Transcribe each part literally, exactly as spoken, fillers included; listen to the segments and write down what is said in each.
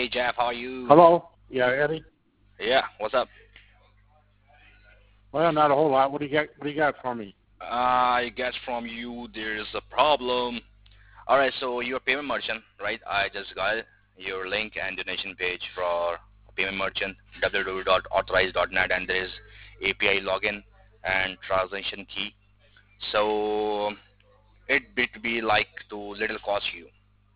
Hey Jeff, how are you? Hello? Yeah, Eddie? Yeah, what's up? Well, not a whole lot. What do you got, what do you got for me? I guess from you there's a problem. Alright, so you're a payment merchant, right? I just got your link and donation page for payment merchant, w w w dot authorize dot net, and there is A P I login and transaction key. So it would be like to little cost you.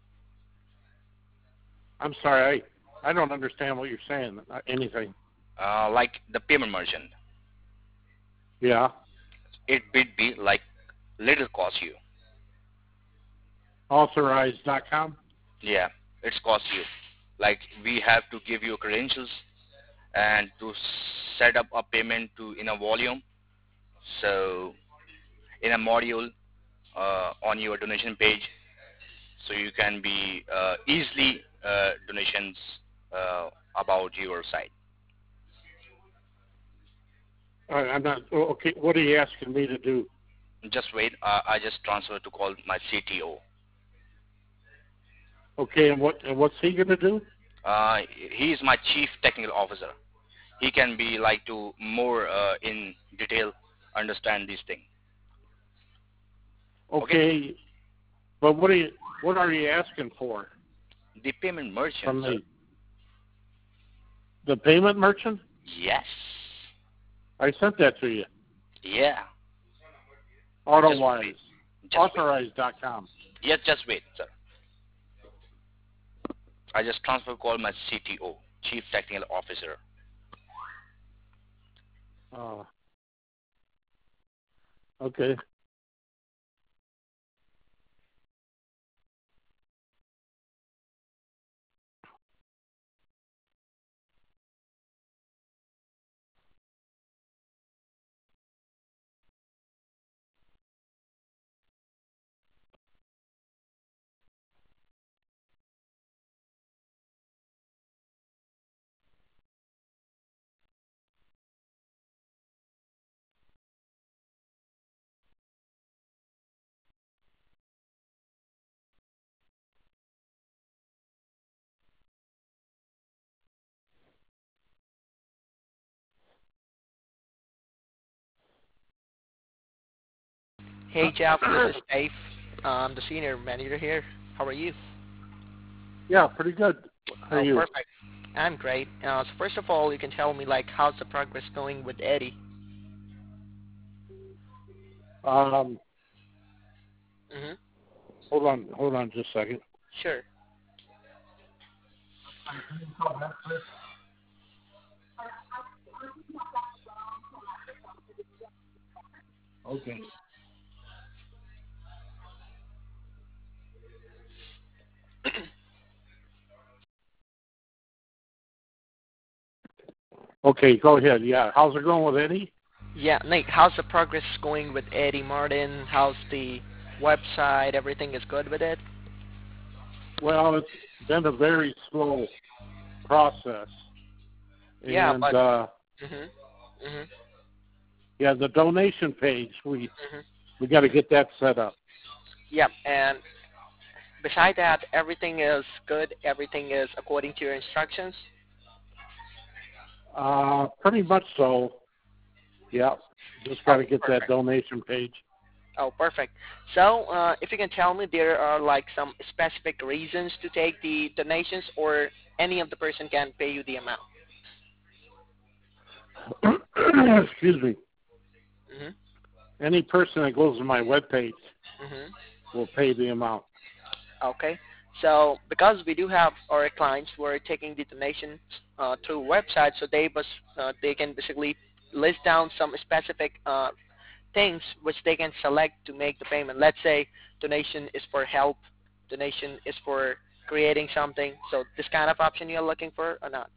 I'm sorry, I, I don't understand what you're saying, uh, anything. Uh, like the payment merchant, Yeah? it would be like little cost you. Authorize dot com? Yeah, it's cost you. Like we have to give you credentials and to set up a payment to in a volume. So in a module uh, on your donation page, so you can be uh, easily uh, donations uh, about your site. Uh, I'm not, oh, okay, what are you asking me to do? Just wait. Uh, I just transfer to call my C T O. Okay, and what and what's he going to do? Uh, he is my chief technical officer. He can be like to more uh, in detail understand these things. Okay. Okay, but what are you, what are you asking for The payment merchant, from sir. me? The payment merchant? Yes. I sent that to you. Yeah. AutoWise. Just Authorize dot com. wait. Yes, just wait, sir. I just transfer call my C T O, Chief Technical Officer. Uh, okay. Hey Jeff, this is Dave. I'm the senior manager here. How are you? Yeah, pretty good. How are Oh, you? perfect. I'm great. Uh, so first of all, you can tell me like how's the progress going with Eddie? Um, Mhm. hold on, hold on just a second. Sure. Okay. Okay, go ahead. Yeah, how's it going with Eddie? Yeah, Nate, how's the progress going with Eddie Martin? How's the website? Everything is good with it? Well, it's been a very slow process, Yeah, and but uh, mhm. Mhm. yeah, the donation page we Mhm. we got to get that set up. Yeah, and beside that, everything is good. Everything is according to your instructions. Uh, pretty much so. Yeah, just got Oh, to get that perfect. donation page. Oh, perfect. So, uh, if you can tell me, there are like some specific reasons to take the donations, or any of the person can pay you the amount. Excuse me. Mhm. Any person that goes to my webpage Mhm. will pay the amount. Okay. So, because we do have our clients who are taking the donations uh, through website, so they bus, uh, they can basically list down some specific uh, things which they can select to make the payment. Let's say donation is for help, donation is for creating something. So, this kind of option you're looking for or not?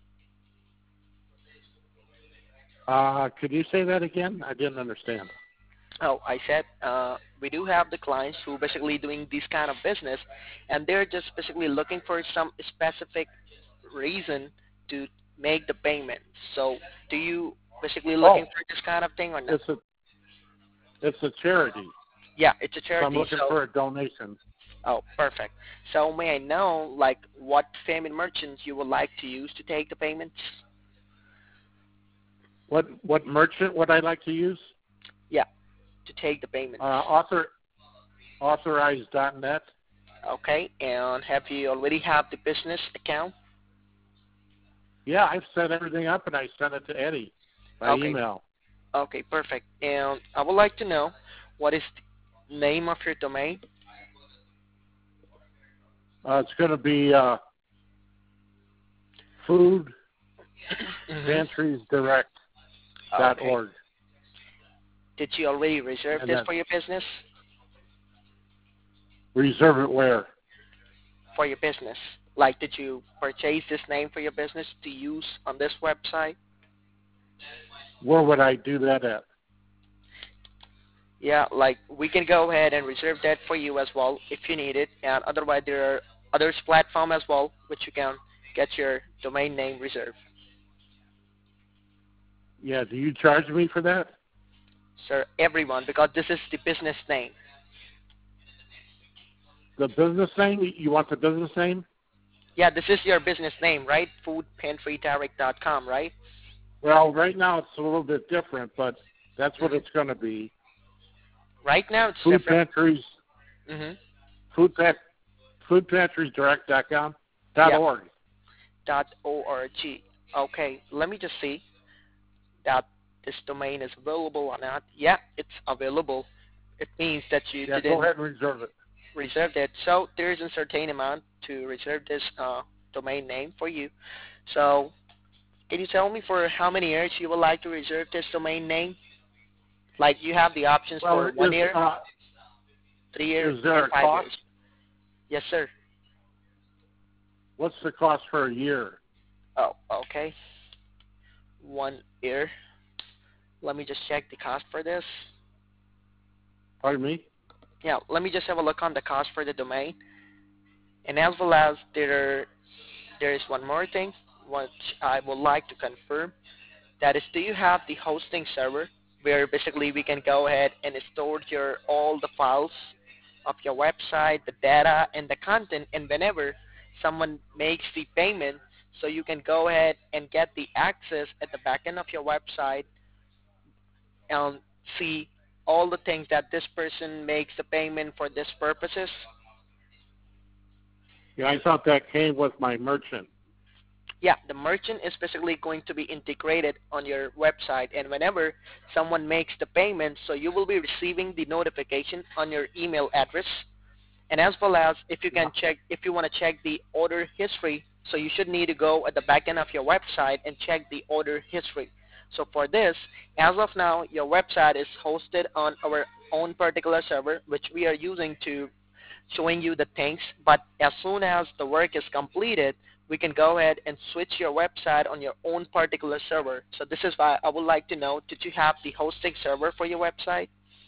Uh, could you say that again? I didn't understand. Oh, I said uh, we do have the clients who basically doing this kind of business, and they're just basically looking for some specific reason to make the payment. So, do you basically looking Oh, for this kind of thing or not? it's a it's a charity, Yeah, it's a so I'm charity. looking So, for a donation. Oh, perfect. So may I know, like, what payment merchants you would like to use to take the payments? What what merchant would I like to use? Yeah, to take the Uh, payments. author Authorized dot net. Okay, and have you already have the business account? Yeah, I've set everything up and I sent it to Eddie by Okay, email. okay, perfect. And I would like to know what is the name of your domain? Uh, it's going to be uh, food hmm pantries direct dot Okay. org. Did you already reserve And this then for your business? reserve it where? For your business? Like, did you purchase this name for your business to use on this website? Where would I do that at? Yeah, like we can go ahead and reserve that for you as well if you need it. And otherwise, there are others platform as well which you can get your domain name reserved. Yeah, do you charge me for that? Sir, everyone, because this is the business name. The business name? You want the business name? Yeah, this is your business name, right? food pantry direct dot com, right? Well, right now it's a little bit different, but that's what hmm it's going to be. Right now it's Food different. pantries, hmm food pack, food pantries direct dot com dot Yeah, org. dot org. Okay, let me just see that this domain is available or not. Yeah, it's available. It means that you Yeah, go didn't ahead and reserve it. reserve it. So there is a certain amount to reserve this uh, domain name for you. So can you tell me for how many years you would like to reserve this domain name? Like you have the options Well, for one is year, uh, three years, is there or a five cost? years. Yes, sir. What's the cost for a year? Oh, okay. One year. Let me just check the cost for this. Pardon me? Yeah, let me just have a look on the cost for the domain. And as well as there, there is one more thing which I would like to confirm. That is, do you have the hosting server where basically we can go ahead and store your all the files of your website, the data, and the content, and whenever someone makes the payment, so you can go ahead and get the access at the back end of your website and see all the things that this person makes the payment for this purposes. Yeah, I thought that came with my merchant. Yeah, the merchant is basically going to be integrated on your website, and whenever someone makes the payment, so you will be receiving the notification on your email address. And as well as if you Yeah. can check, if you want to check the order history, so you should need to go at the back end of your website and check the order history. So for this, as of now, your website is hosted on our own particular server, which we are using to showing you the things. But as soon as the work is completed, we can go ahead and switch your website on your own particular server. So this is why I would like to know, did you have the hosting server for your website?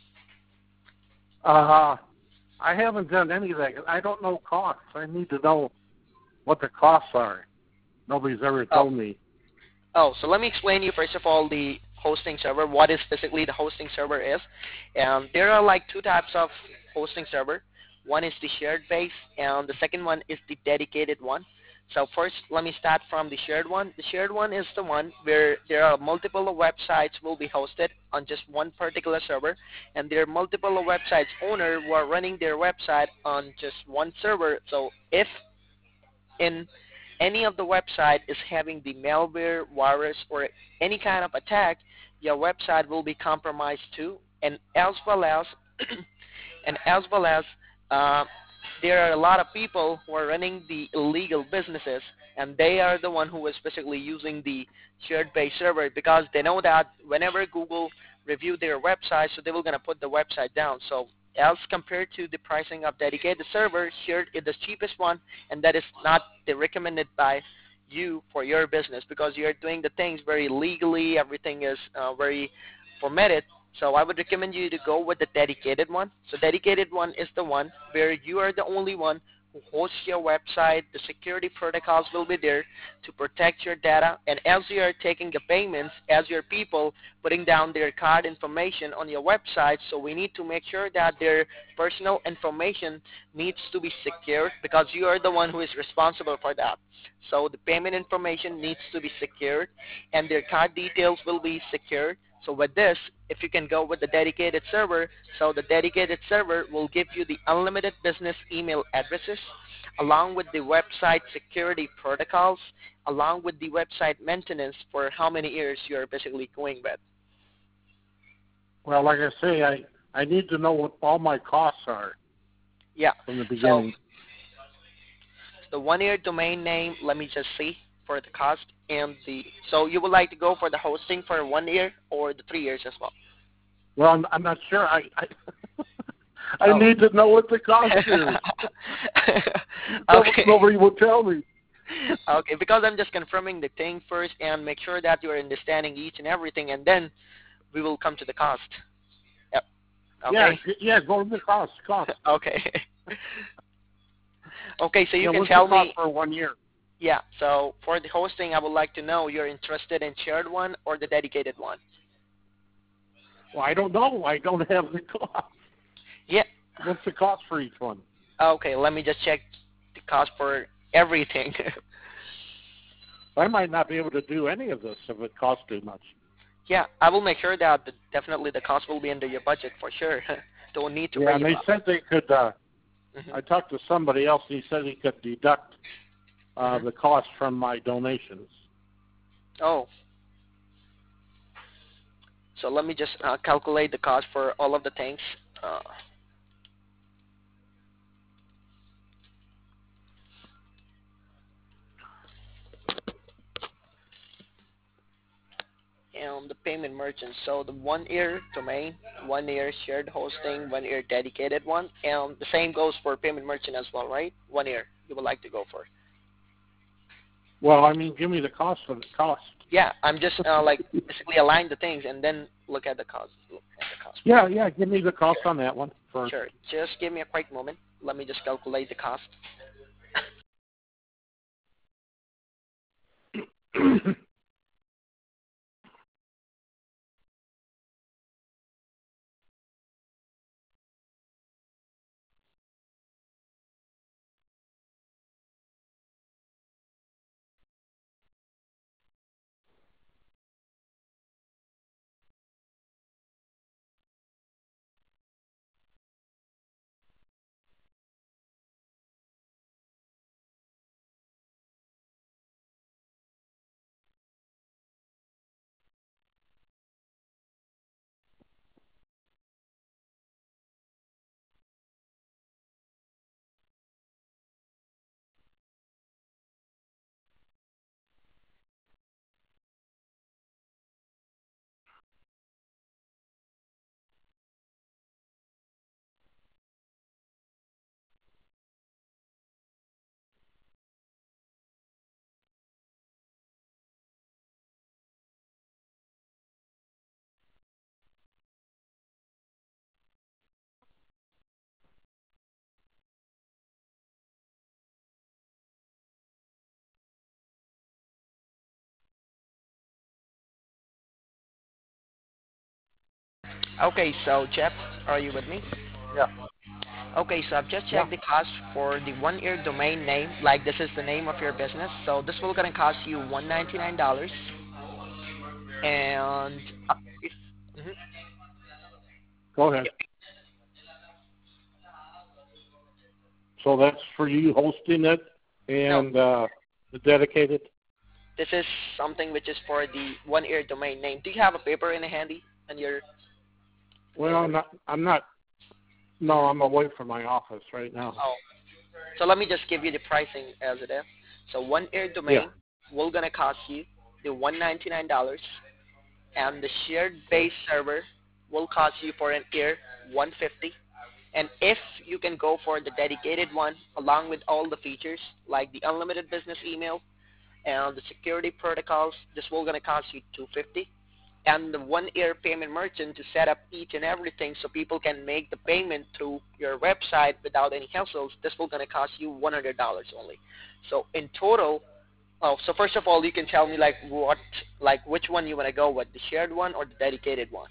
Uh, I haven't done any of that. I don't know costs. I need to know what the costs are. Nobody's ever Oh, told me. oh, so let me explain you first of all the hosting server, what is basically the hosting server is. Um, there are like two types of hosting server. One is the shared base, and the second one is the dedicated one. So first, let me start from the shared one. The shared one is the one where there are multiple websites will be hosted on just one particular server, and there are multiple websites owner who are running their website on just one server. So if in any of the website is having the malware, virus, or any kind of attack, your website will be compromised too. And as well as, and as well as, uh, there are a lot of people who are running the illegal businesses, and they are the one who is basically using the shared base server because they know that whenever Google review their website, so they were going to put the website down. So as compared to the pricing of dedicated server, shared is the cheapest one, and that is not the recommended by you for your business because you're doing the things very legally, everything is uh, very formatted. So I would recommend you to go with the dedicated one. So dedicated one is the one where you are the only one host your website. The security protocols will be there to protect your data. And as you are taking the payments, as your people putting down their card information on your website, so we need to make sure that their personal information needs to be secured because you are the one who is responsible for that. So the payment information needs to be secured and their card details will be secured. So with this, if you can go with the dedicated server, so the dedicated server will give you the unlimited business email addresses along with the website security protocols, along with the website maintenance for how many years you're basically going with. Well, like I say, I, I need to know what all my costs are Yeah. from the So beginning. the one-year domain name, let me just see for the cost and the, so you would like to go for the hosting for one year or the three years as well? Well, I'm, I'm not sure. I I, I Oh. need to know what the cost is. Okay. Nobody will tell me. Okay, because I'm just confirming the thing first and make sure that you're understanding each and everything, and then we will come to the cost. Yep. Okay. Yeah, g- yeah, go to the cost. Cost. Okay. Okay, so you Yeah, can what's tell the cost me. for one year? Yeah. So for the hosting, I would like to know you're interested in shared one or the dedicated one. Well, I don't know. I don't have the cost. Yeah. What's the cost for each one? Okay, let me just check the cost for everything. I might not be able to do any of this if it costs too much. Yeah, I will make sure that the, definitely the cost will be under your budget for sure. Don't need to Yeah, worry and they about. said they could. Uh, Mhm. I talked to somebody else. He said he could deduct uh, Mhm. the cost from my donations. Oh. So let me just uh, calculate the cost for all of the things. Uh, and the payment merchant. So the one-year domain, one-year shared hosting, one-year dedicated one, and the same goes for payment merchant as well, right? One year you would like to go for. Well, I mean, give me the cost of the cost. Yeah, I'm just uh, like basically align the things and then look at the cost. Look at the cost. Yeah, yeah, give me the cost on that one first. Sure. Just give me a quick moment. Let me just calculate the cost. Okay, so Jeff, are you with me? Yeah, Okay, so I've just yeah. checked the cost for the one-year domain name. Like this is the name of your business, so this will gonna cost you one hundred ninety-nine dollars. And Uh, if, mhm. Go ahead. So that's for you hosting it No, and uh, the dedicated. this is something which is for the one-year domain name. Do you have a paper in a handy and your Well, I'm not. I'm not. No, I'm away from my office right now. oh? So let me just give you the pricing as it is. So one-year Yeah. domain will gonna cost you the one hundred ninety-nine dollars, and the shared Okay. base server will cost you for an year one hundred fifty dollars. And if you can go for the dedicated one along with all the features like the unlimited business email and the security protocols, this will gonna cost you two hundred fifty dollars. and the one-year payment merchant to set up each and everything so people can make the payment through your website without any hassles, this will going to cost you one hundred dollars only. So in total, oh, so first of all, you can tell me like what, like which one you want to go with, the shared one or the dedicated one?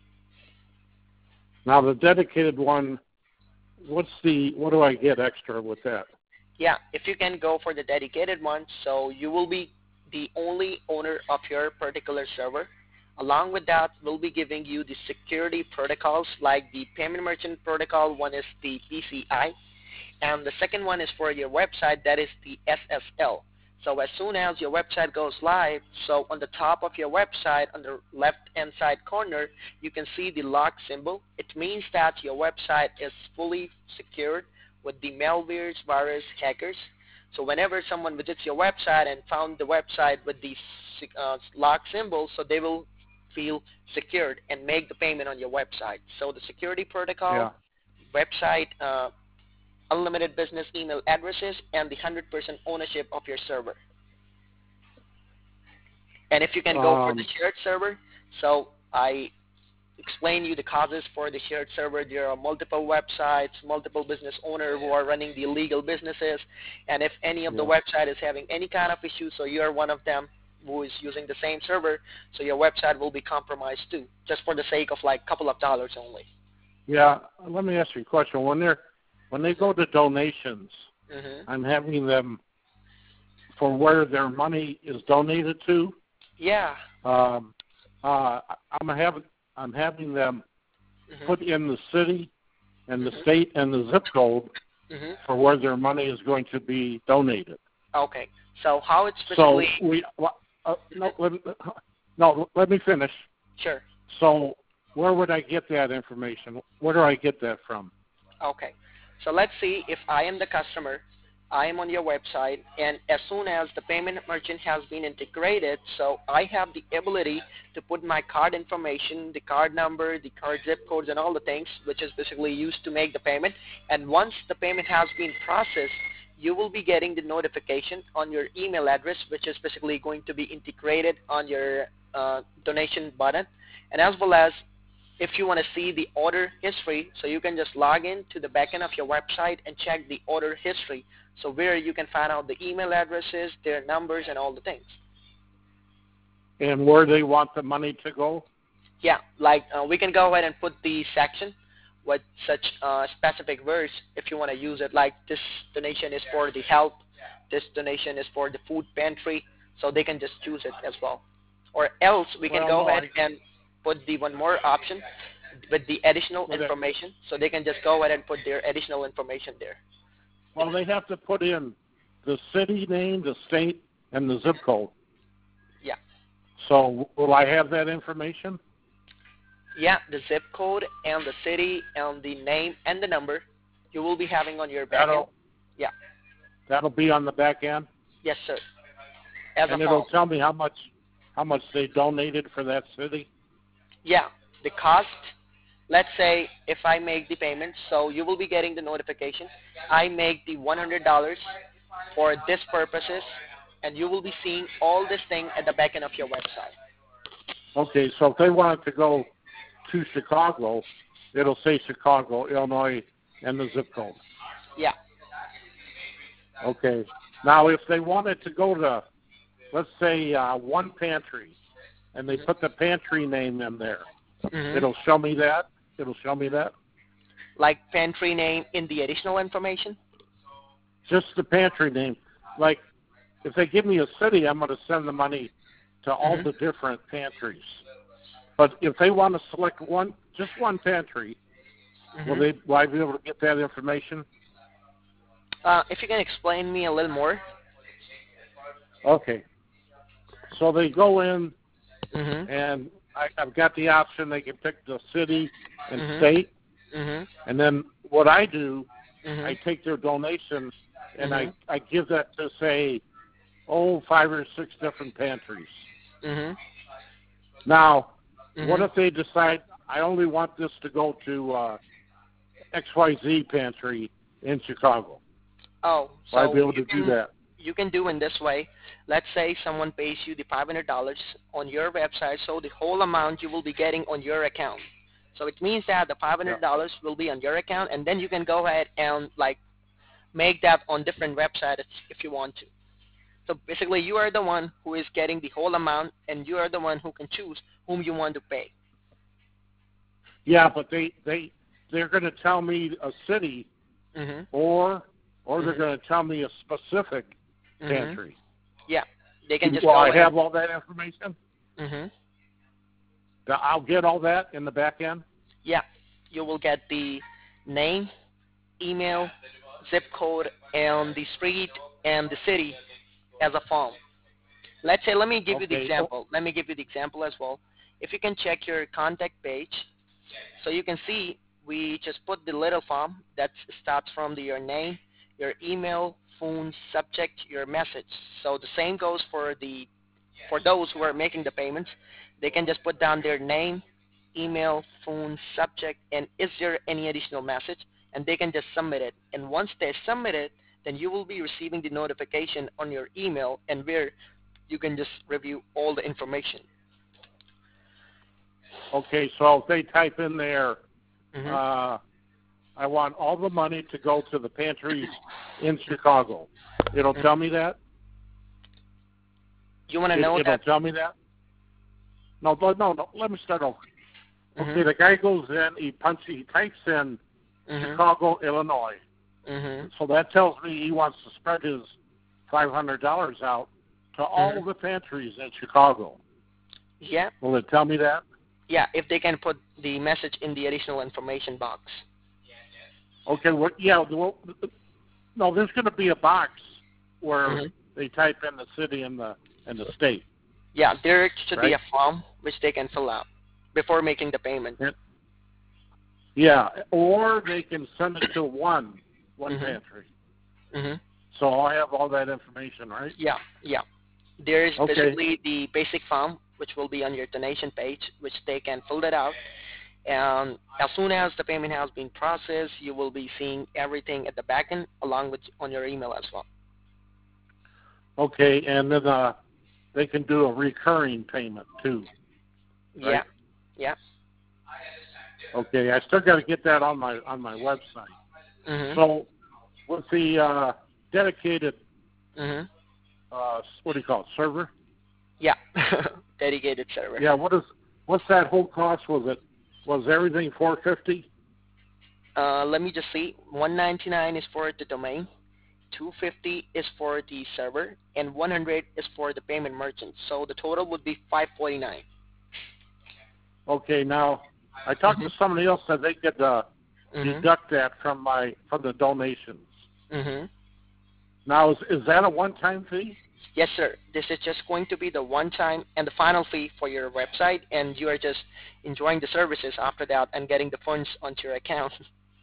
Now the dedicated one, what's the, what do I get extra with that? Yeah, if you can go for the dedicated one, so you will be the only owner of your particular server. Along with that, we'll be giving you the security protocols like the payment merchant protocol. One is the P C I, and the second one is for your website, that is the S S L. So as soon as your website goes live, so on the top of your website, on the left-hand side corner, you can see the lock symbol. It means that your website is fully secured with the malwares, virus, hackers. So whenever someone visits your website and found the website with the uh, lock symbol, so they will feel secured and make the payment on your website. So the security protocol, Yeah. website, uh, unlimited business email addresses, and the one hundred percent ownership of your server. And if you can go for the Um, shared server, so I explain you the causes for the shared server. There are multiple websites, multiple business owners who are running the illegal businesses, and if any of the Yeah. website is having any kind of issue, so you're one of them who is using the same server, so your website will be compromised too, just for the sake of like a couple of dollars only. Yeah, let me ask you a question. When they're when they go to donations, Mm-hmm. I'm having them for where their money is donated to. Yeah. Um, uh, I'm having I'm having them Mm-hmm. put in the city and the Mhm. state and the zip code Mm-hmm. for where their money is going to be donated. Okay. So how it's So basically... we uh, no let me, no let me finish. Sure. So where would I get that information? Where do I get that from? Okay. So let's see if I am the customer, I am on your website, and as soon as the payment merchant has been integrated, so I have the ability to put my card information, the card number, the card zip codes, and all the things, which is basically used to make the payment. And once the payment has been processed, you will be getting the notification on your email address, which is basically going to be integrated on your uh, donation button. And as well as if you want to see the order history, so you can just log in to the backend of your website and check the order history, so where you can find out the email addresses, their numbers, and all the things. And where they want the money to go? Yeah, like uh, we can go ahead and put the section with such uh, specific words if you want to use it, like this donation is for the health, this donation is for the food pantry, so they can just choose it as well. Or else we can Well, go no, ahead I- and put the one more option with the additional Well, that- information, so they can just go ahead and put their additional information there. Well, they have to put in the city name, the state, and the zip code. Yeah. So will I have that information? Yeah, the zip code and the city and the name and the number you will be having on your back end. That'll, Yeah. That'll be on the back end, Yes, sir. As and a it'll file. tell me how much how much they donated for that city. Yeah, the cost, let's say if I make the payment, so you will be getting the notification. I make the one hundred dollars for this purposes, and you will be seeing all this thing at the back end of your website. Okay, so if they wanted to go to Chicago, it'll say Chicago, Illinois, and the zip code. Yeah. Okay. Now, if they wanted to go to, let's say, uh, one pantry, and they put the pantry name in there, Mhm. it'll show me that? It'll show me that? Like pantry name in the additional information? Just the pantry name. Like, if they give me a city, I'm going to send the money to all Mhm. the different pantries. But if they want to select one, just one pantry, will Mhm. they? Will I be able to get that information? Uh, if you can explain me a little more. Okay. So they go in, Mhm. and I, I've got the option. They can pick the city and Mhm. state, Mhm. and then what I do, Mhm. I take their donation and Mhm. I I give that to say, oh, five or six different pantries. Mhm. Now, Mhm. what if they decide I only want this to go to uh, X Y Z pantry in Chicago? Oh, Will I so be able you to do can, that? you can do in this way. Let's say someone pays you the five hundred dollars on your website, so the whole amount you will be getting on your account. So it means that the Yeah. five hundred dollars will be on your account, and then you can go ahead and like make that on different websites if you want to. So basically, you are the one who is getting the whole amount, and you are the one who can choose whom you want to pay. Yeah, but they they they're going to tell me a city, Mhm. or or they're Mhm. going to tell me a specific Mhm. pantry. Yeah, they can just Well, go I ahead. have all that information. Mhm. That I'll get all that in the back end. Yeah, you will get the name, email, zip code, and the street and the city as a form. Let's say, let me give you the Okay. Oh, example. Let me give you the example as well. If you can check your contact page, so you can see we just put the little form that starts from the, your name, your email, phone, subject, your message. So the same goes for the for those who are making the payments. They can just put down their name, email, phone, subject, and is there any additional message, and they can just submit it. And once they submit it, then you will be receiving the notification on your email, and where you can just review all the information. okay. So if they type in there, Hmm. uh, I want all the money to go to the pantries in Chicago. It'll tell me that. You want to It, know it'll that? tell me that. No, no, no, no. Let me start over. Hmm. Okay, the guy goes in, he punches, he types in Hmm. Chicago, Illinois. Hmm. So that tells me he wants to spread his five hundred dollars out to Hmm. all the pantries in Chicago. Yeah, Will it tell me that? yeah. If they can put the message in the additional information box. Okay, well, yeah, well, no, there's going to be a box where Hmm. they type in the city and the and the state, Yeah, there should be right? a form which they can fill out before making the payment. And, yeah, or they can send it to one one Hmm. pantry. Hmm. So I'll have all that information, right? Yeah, yeah. There is Okay, basically the basic form which will be on your donation page, which they can fill that out. And as soon as the payment has been processed, you will be seeing everything at the back end along with on your email as well. okay, and then uh, they can do a recurring payment too, Yeah, right? yeah. Okay, I still got to get that on my on my website. Mhm. So with the uh, dedicated, Mhm. uh, what do you call it, server? Yeah. Dedicated server. Yeah, what is what's that whole cost? Was it was everything four fifty? Uh, let me just see. one ninety-nine is for the domain, two fifty is for the server, and one hundred is for the payment merchant. So the total would be five forty-nine. Okay, now I talked to Mhm. somebody else that they could uh, Mhm. deduct that from my from the donations. Mhm. Now is is that a one time fee? Yes, sir. This is just going to be the one time and the final fee for your website, and you are just enjoying the services after that and getting the funds onto your account.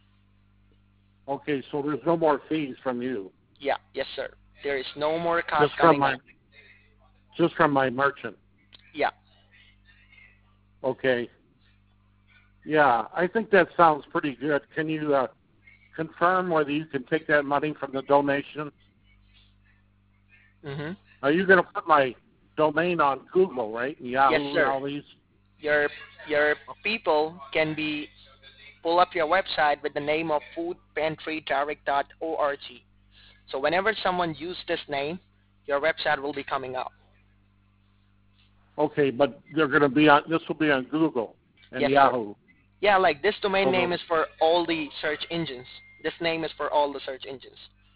Okay, so there's no more fees from you, Yeah, yes, sir. There is no more cost just from coming up. my just from my merchant. Yeah. Okay, yeah, I think that sounds pretty good. Can you uh, confirm whether you can take that money from the donation? Mhm. Are you going to put my domain on Google, right? And Yes, Yahoo and sir. all these? Your your people can be pull up your website with the name of food pantry direct dot org. So whenever someone uses this name, your website will be coming up. Okay, but they're going to be on. This will be on Google and Yes, sir. Yahoo. Yeah, like this domain So name the, is for all the search engines. This name is for all the search engines.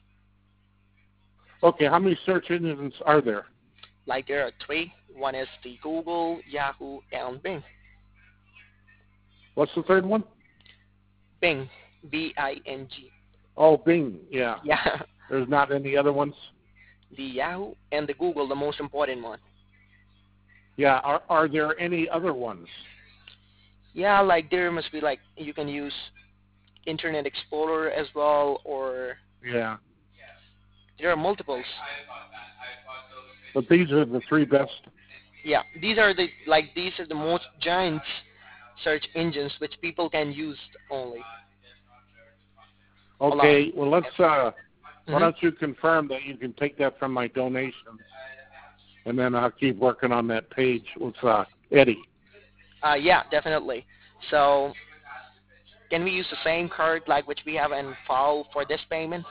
okay, how many search engines are there? Like there are three. One is the Google, Yahoo, and Bing. What's the third one? Bing, B I N G. Oh, Bing. Yeah. Yeah, There's not any other ones. the Yahoo and the Google, the most important one. Yeah. Are are there any other ones? Yeah, like there must be like you can use Internet Explorer as well, or Yeah. there are multiples. But these are the three best. Yeah, these are the like these are the most giant search engines which people can use only. Hold on. Okay. Well, let's uh Why Mhm. don't you confirm that you can take that from my donations, and then I'll keep working on that page with uh, Eddie. Uh, yeah, definitely. So can we use the same card like which we have in file for this payment?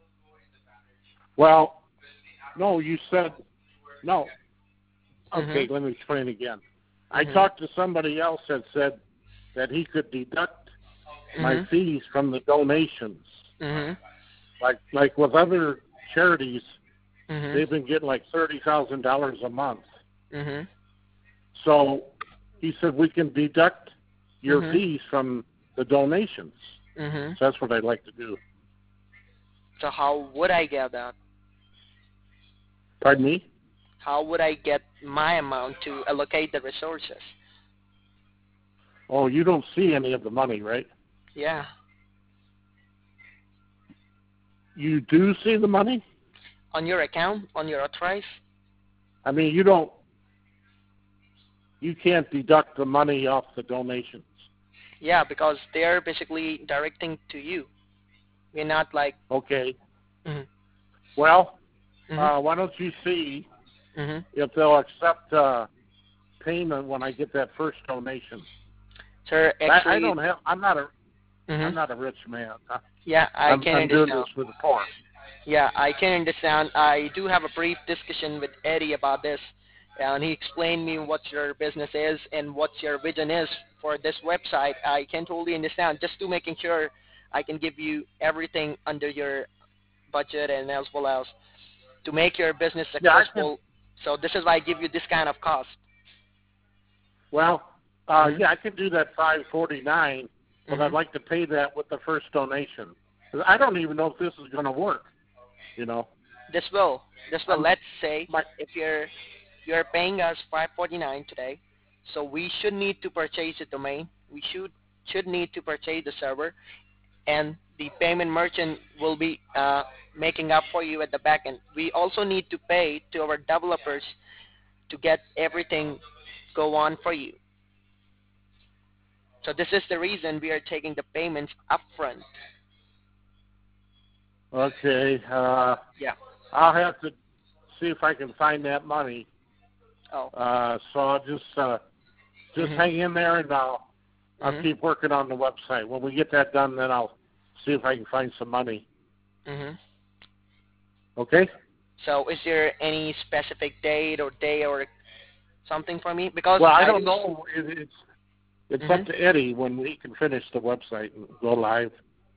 Well, no, you said no. Okay, Mhm. let me explain again. I Mhm. talked to somebody else that said that he could deduct my Mhm. fees from the donations. Mhm. Like like with other charities, Mhm. they've been getting like thirty thousand dollars a month. Mhm. So he said we can deduct your Mhm. fees from the donations. Mhm. So that's what I'd like to do. So how would I get that? Pardon me? How would I get my amount to allocate the resources? Oh, you don't see any of the money, right? Yeah. You do see the money? On your account, on your authorize? I mean, you don't, you can't deduct the money off the donations. Yeah, because they're basically directing to you. We're not like. Okay. Mhm. Well, Mhm. uh, why don't you see Mhm. if they'll accept uh, payment when I get that first donation? Sir, I, I actually. don't have. I'm not a. I'm Mhm. not a rich man. I- Yeah, I I'm can I'm doing understand. this for the poor. Yeah, I can understand. I do have a brief discussion with Eddie about this, and he explained me what your business is and what your vision is for this website. I can totally understand. Just to making sure I can give you everything under your budget and as well as to make your business Yeah, I can. successful. So this is why I give you this kind of cost. Well, uh, Mhm. yeah, I can do that five forty nine, but I'd Mhm. like to pay that with the first donation. 'Cause I don't even know if this is going to work. You know, This will this will I'm let's say my if you're you're paying us five forty-nine today, so we should need to purchase the domain. We should should need to purchase the server, and the payment merchant will be uh, making up for you at the back end. We also need to pay to our developers to get everything go on for you. So this is the reason we are taking the payments upfront. okay. Uh, Yeah. I'll have to see if I can find that money. Oh. Uh, so I'll just uh, just Mhm. hang in there, and I'll I'll Mhm. keep working on the website. When we get that done, then I'll see if I can find some money. Mhm. Okay? So is there any specific date or day or something for me? Because Well, I I don't do. know. It, it's it's up Mhm. to Eddie when he can finish the website and go live.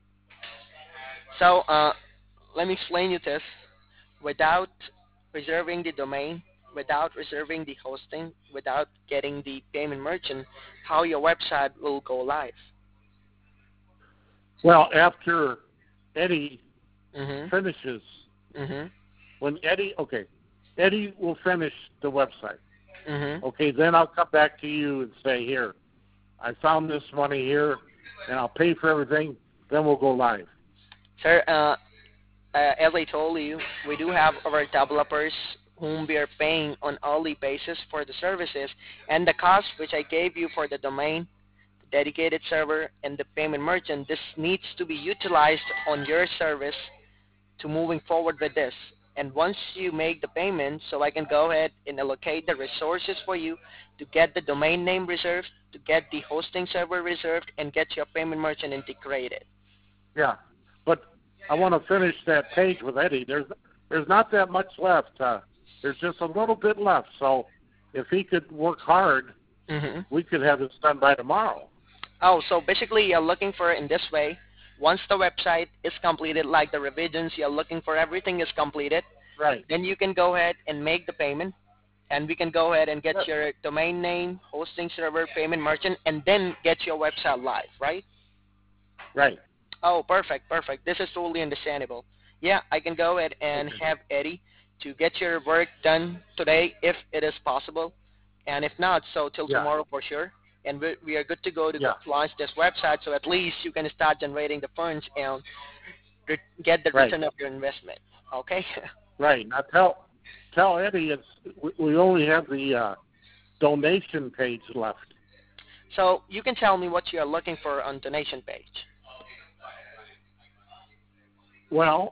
So uh, let me explain you this. Without reserving the domain, without reserving the hosting, without getting the payment merchant, how your website will go live. Well, after Eddie Mhm. finishes, Mhm. when Eddie, okay, Eddie will finish the website. Mhm. Okay, then I'll come back to you and say, here, I found this money here, and I'll pay for everything. Then we'll go live. Sir, uh, uh, as I told you, we do have our developers whom we are paying on hourly basis for the services, and the cost which I gave you for the domain, the dedicated server, and the payment merchant. This needs to be utilized on your service to moving forward with this. And once you make the payment, so I can go ahead and allocate the resources for you to get the domain name reserved, to get the hosting server reserved, and get your payment merchant integrated. Yeah, but I want to finish that page with Eddie. There's there's not that much left. Uh, there's just a little bit left. So if he could work hard, Hmm. we could have this done by tomorrow. Oh, so basically you're looking for it in this way. Once the website is completed, like the revisions, you're looking for everything is completed, Right. then you can go ahead and make the payment, and we can go ahead and get Right. your domain name, hosting server, payment merchant, and then get your website live, right? Right. Oh, perfect, perfect. This is totally understandable. Yeah, I can go ahead and Okay. have Eddie to get your work done today if it is possible, and if not, so till Yeah. tomorrow for sure. And we, we are good to go to go Yeah. launch this website, so at least you can start generating the funds and re- get the Right. return of your investment. Okay? Right. Now tell tell Eddie it's we, we only have the uh, donation page left. So you can tell me what you are looking for on donation page. Well,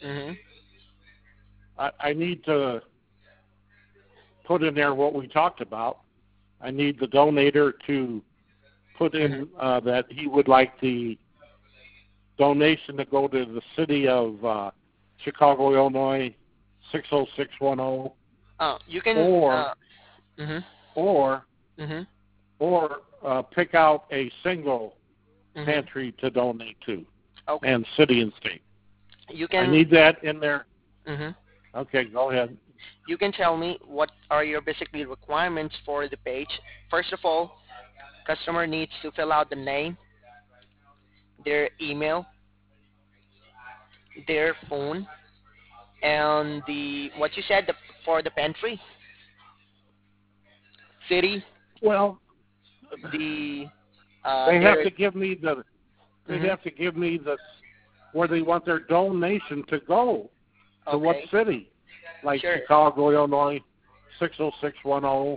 Mhm. I, I need to put in there what we talked about. I need the donator to put Mhm. in uh, that he would like the donation to go to the city of uh, Chicago, Illinois, six oh six one oh, Uh, you can. or Uh, mhm. or Mhm. or uh, pick out a single Mhm. pantry to donate to, Okay. and city and state. You I can. need that in there. Mhm. Okay, go ahead. You can tell me what are your basically requirements for the page. First of all, customer needs to fill out the name, their email, their phone, and the what you said the, for the pantry, city, Well, the uh, they have their. to give me the they Mhm. have to give me the where they want their donation to go, to what Okay. city, like Sure. Chicago, Illinois, six oh six one oh,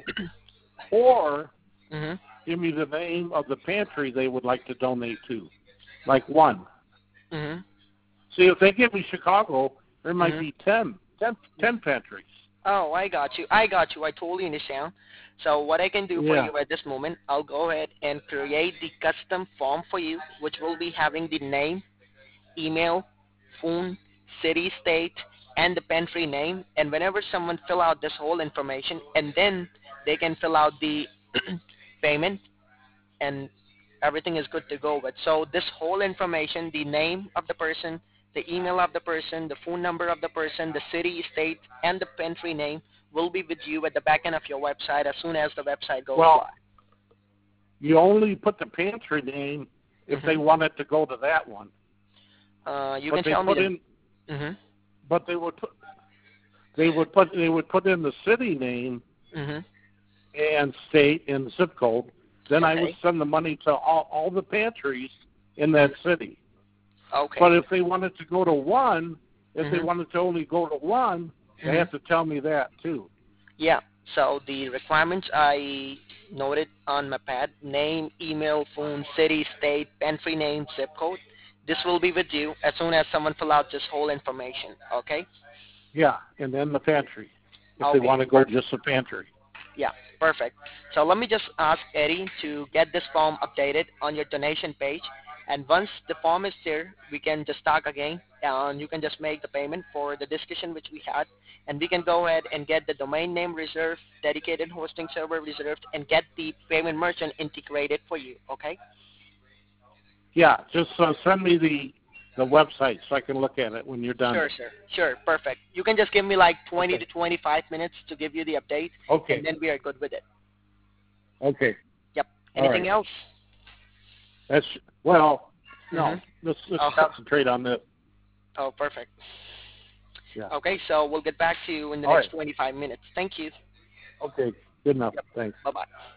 or Mhm. give me the name of the pantry they would like to donate to, like one. Mhm. See, if they give me Chicago, there might Mhm. be ten, ten, ten pantries. Oh, I got you. I got you. I totally understand. So what I can do for Yeah. you at this moment, I'll go ahead and create the custom form for you, which will be having the name, email, phone, city, state, and the pantry name. And whenever someone fill out this whole information, and then they can fill out the payment, and everything is good to go with. So this whole information, the name of the person, the email of the person, the phone number of the person, the city, state, and the pantry name will be with you at the back end of your website as soon as the website goes Well, live. you only put the pantry name if they Hmm. want it to go to that one. Uh, you But can they tell me put the. in, Hmm. but they would put, they would put, they would put in the city name Hmm. and state and zip code. Then I would Okay. send the money to all, all the pantries in that city. Okay. But if they wanted to go to one, if they Hmm. wanted to only go to one, they Hmm. have to tell me that too. Yeah. So the requirements I noted on my pad: name, email, phone, city, state, pantry name, zip code. This will be with you as soon as someone fill out this whole information. Okay. Yeah, and then the pantry, if they Okay. want to go Perfect. just the pantry. Yeah. Perfect. So let me just ask Eddie to get this form updated on your donation page. And once the form is there, we can just talk again, and you can just make the payment for the discussion which we had, and we can go ahead and get the domain name reserved, dedicated hosting server reserved, and get the payment merchant integrated for you. Okay? Yeah, just uh, send me the the website so I can look at it when you're done. Sure, sir. Sure. Perfect. You can just give me like twenty to Okay. twenty-five minutes to give you the update, and Okay. then we are good with it. Okay. Yep. All Anything right. else? That's well. Mm-hmm. No, let's let's Oh, concentrate on this. oh, perfect. Yeah. Okay, so we'll get back to you in the All next right. twenty-five minutes. Thank you. Okay. Good enough. Yep. Thanks. Bye-bye.